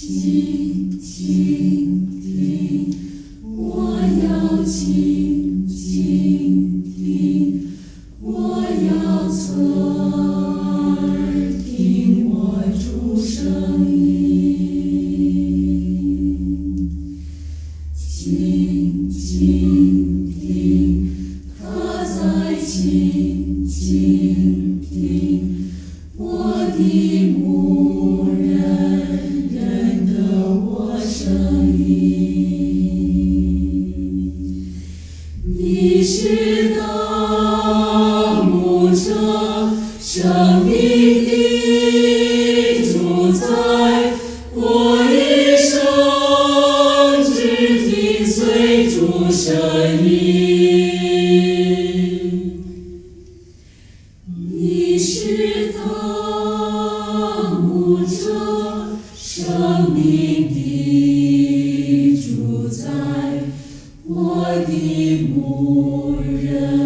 静静听，我要静静听，我要侧耳听我主声音。静静听，他在静静听，我的牧人认得我声音。你是大牧者，生命的主宰，我一生只听随主声音。你是大牧者，生命的主宰，我的牧人。